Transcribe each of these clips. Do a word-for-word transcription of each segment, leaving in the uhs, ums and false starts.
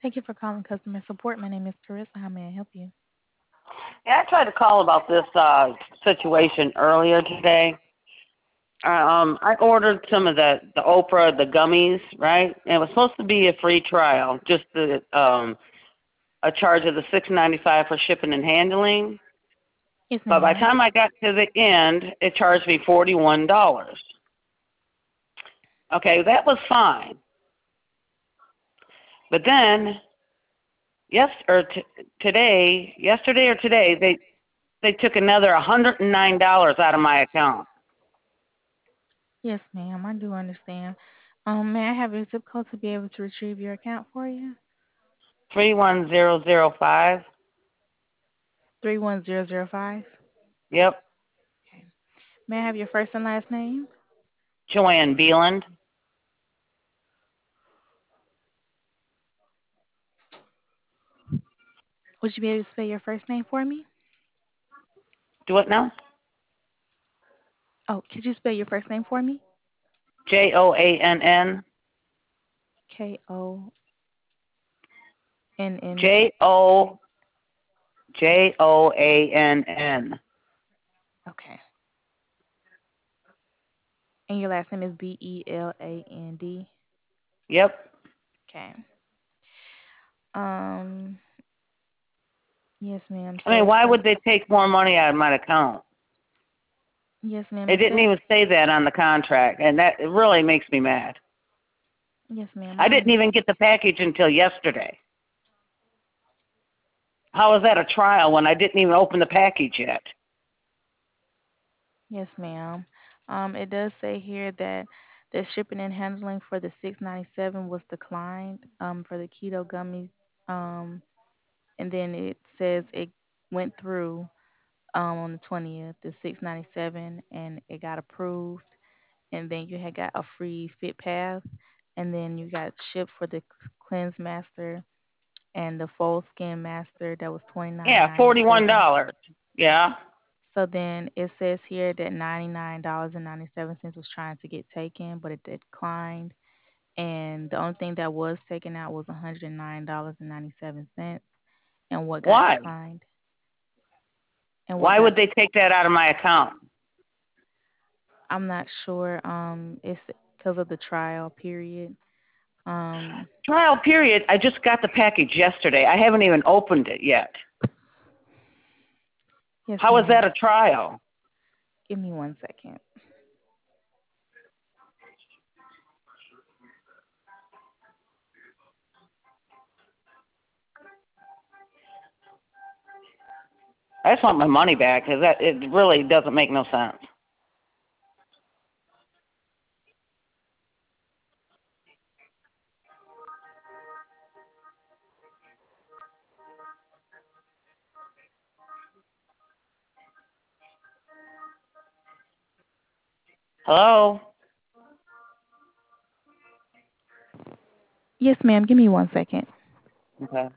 Thank you for calling customer support. My name is Carissa. How may I help you? Yeah, I tried to call about this uh situation earlier today. Uh, Um, I ordered some of the the Oprah the gummies, right? And it was supposed to be a free trial, just the um a charge of the six ninety five for shipping and handling. Yes, But by the ma'am. time I got to the end, it charged me forty one dollars. Okay, that was fine. But then yes or t- today, yesterday or today, they they took another one hundred nine dollars out of my account. Yes, ma'am. I do understand. Um, may I have your zip code to be able to retrieve your account for you? Three one zero zero five. Three one zero zero five. Yep. Okay. May I have your first and last name? Joanne Beeland. Would you be able to spell your first name for me? Do it now? Oh, could you spell your first name for me? J O A N N. K O N N. J O J O A N N. Okay. And your last name is B E L A N D. Yep. Okay. Um. Yes, ma'am. I mean, So why for would they take more money out of my account? yes, ma'am. It It didn't says even say that on the contract, and that it really makes me mad. yes, ma'am. I I didn't even understand. get the package until yesterday. How is that a trial when I didn't even open the package yet? Yes, ma'am. Um, it does say here that the shipping and handling for the six ninety seven was declined um, for the keto gummies. Um, and then it says it went through um, on the twentieth, the six ninety seven, and it got approved. And then you had got a free Fit Path, and then you got shipped for the Cleanse Master and the Full Skin Master that was twenty nine Yeah, ninety forty-one seven. dollars. Yeah. So then it says here that ninety-nine dollars and ninety-seven cents was trying to get taken, but it declined. And the only thing that was taken out was one hundred nine dollars and ninety-seven cents. And what got Why? declined? And what Why got, would they take that out of my account? I'm not sure. Um, it's because of the trial period. Um, Trial period. I just got the package yesterday. I haven't even opened it yet. yes, How is ma'am. that a trial? Give me one second. I just want my money back because that it really doesn't make no sense. Hello? Yes, ma'am. Give me one second. Okay.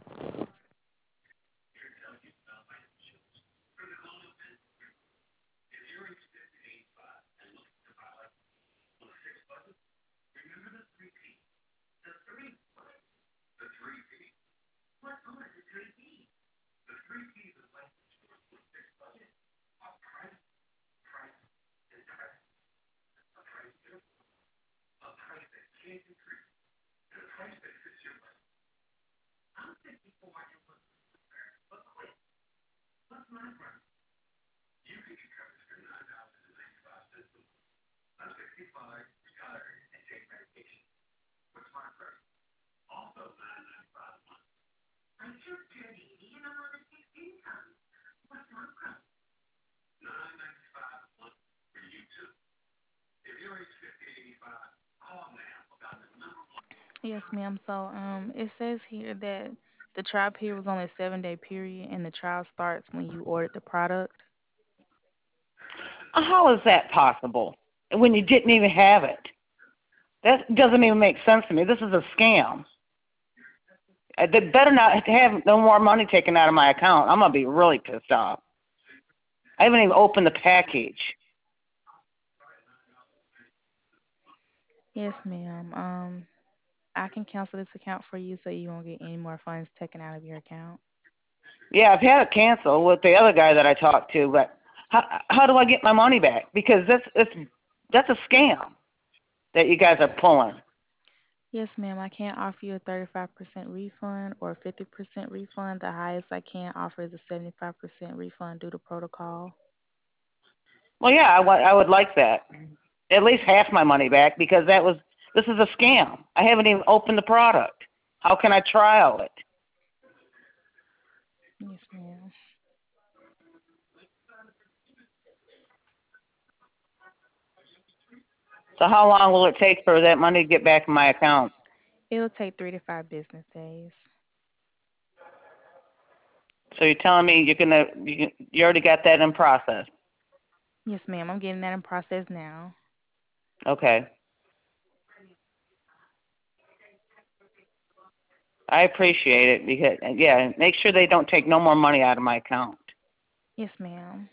Yes, ma'am. So um, it says here that the trial period was only a seven day period, and the trial starts when you ordered the product. How is that possible when you didn't even have it? That doesn't even make sense to me. This is a scam. Uh, They better not have no more money taken out of my account. I'm gonna be really pissed off. I haven't even opened the package. Yes, ma'am. Um, I can cancel this account for you so you won't get any more funds taken out of your account. Yeah, I've had it cancel with the other guy that I talked to, but how how do I get my money back? Because that's it's that's a scam that you guys are pulling. Yes, ma'am. I can't offer you a thirty-five percent refund or a fifty percent refund. The highest I can offer is a seventy-five percent refund due to protocol. Well, yeah, I wa- I would like that. At least half my money back because that was this is a scam. I haven't even opened the product. How can I trial it? Yes, ma'am. So how long will it take for that money to get back in my account? It'll take three to five business days. So you're telling me you're gonna you, can- you already got that in process? Yes, ma'am. I'm getting that in process now. Okay, I appreciate it because yeah, make sure they don't take no more money out of my account. Yes, ma'am.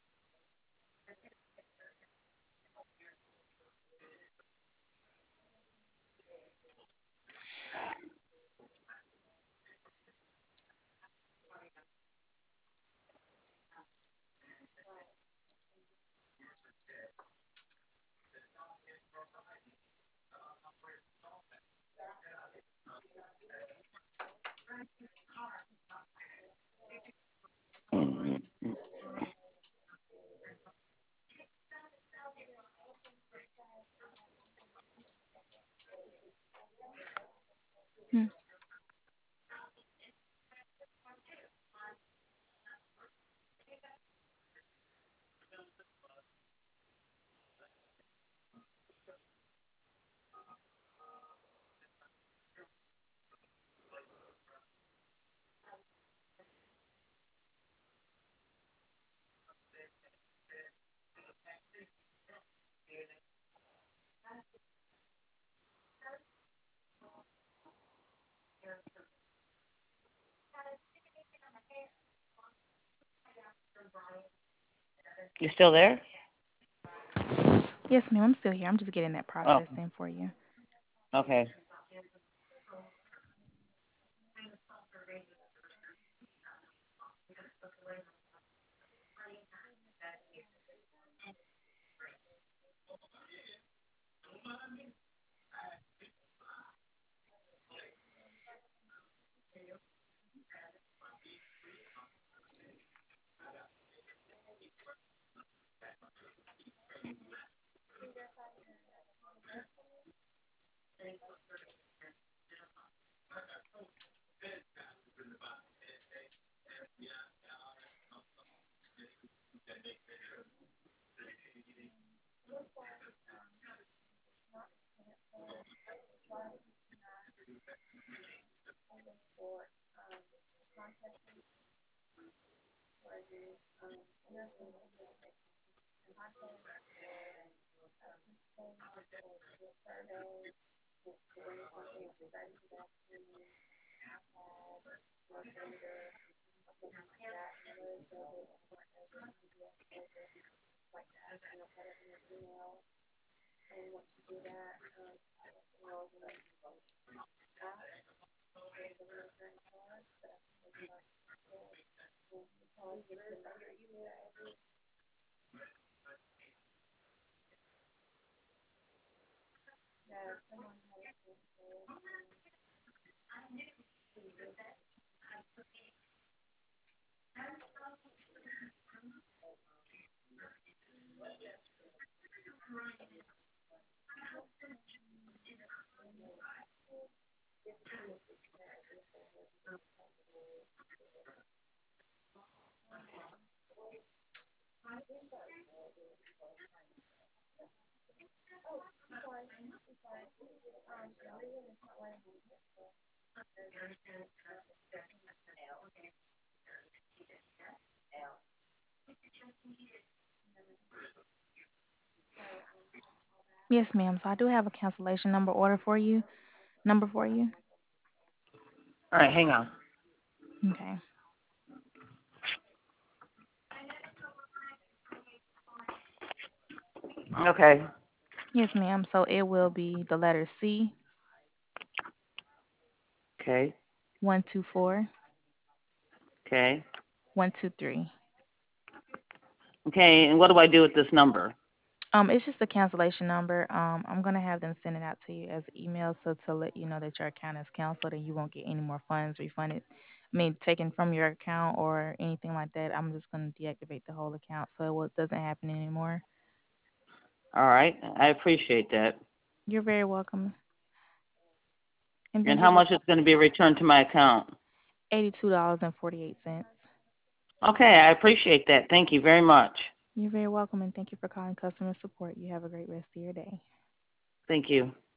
Hmm. You still there? Yes, ma'am. I'm still here. I'm just getting that Oh, process in for you. okay. Yes, ma'am. So I do have a cancellation number order for you. Number for you. All right, hang on. Okay. Okay. Yes, ma'am. So it will be the letter C, Okay. one two four Okay. one two three. Okay. And what do I do with this number? Um, it's just a cancellation number. Um, I'm gonna have them send it out to you as an email, so to let you know that your account is canceled and you won't get any more funds refunded. I mean, taken from your account or anything like that. I'm just gonna deactivate the whole account so it will- doesn't happen anymore. All right. I appreciate that. You're very welcome, and And thank you how for much calling. is going to be returned to my account? Eighty-two dollars and forty-eight cents. Okay. I appreciate that. Thank you very much. You're very welcome, and thank you for calling customer support. You have a great rest of your day. Thank you.